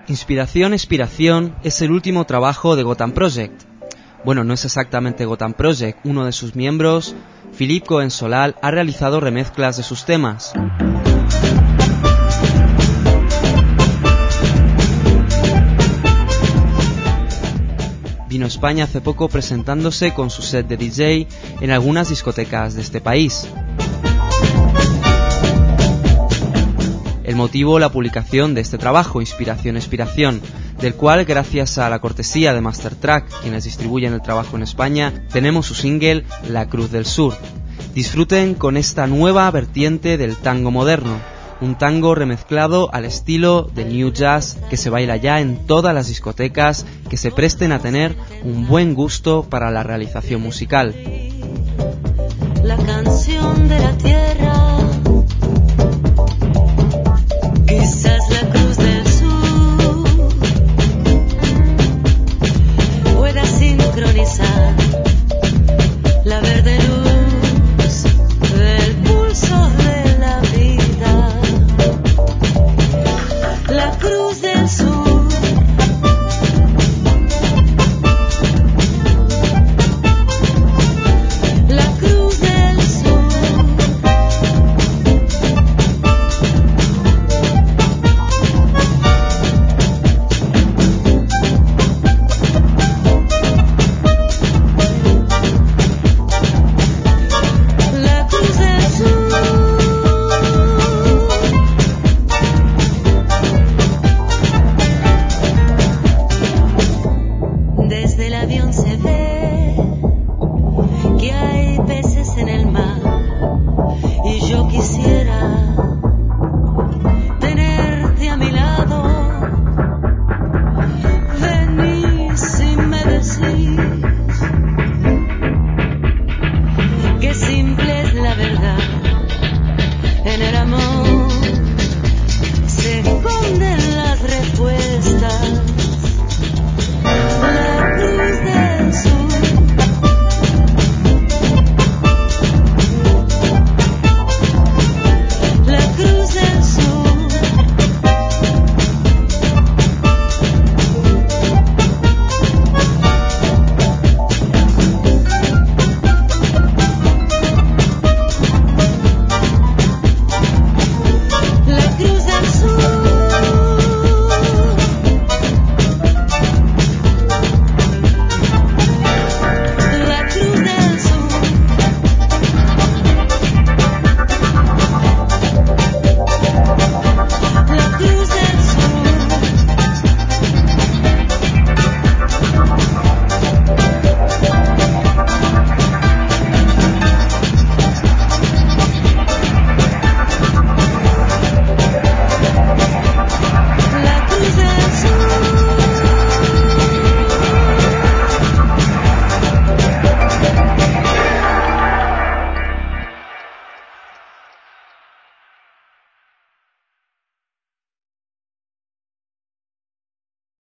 Inspiración, Expiración es el último trabajo de Gotham Project. Bueno, no es exactamente Gotham Project, uno de sus miembros, Philippe Cohen-Solal, ha realizado remezclas de sus temas. Vino a España hace poco presentándose con su set de DJ en algunas discotecas de este país. El motivo, la publicación de este trabajo, Inspiración, Expiración, del cual, gracias a la cortesía de Mastertrack, quienes distribuyen el trabajo en España, tenemos su single La Cruz del Sur. Disfruten con esta nueva vertiente del tango moderno, un tango remezclado al estilo del New Jazz que se baila ya en todas las discotecas que se presten a tener un buen gusto para la realización musical. La canción de la tierra.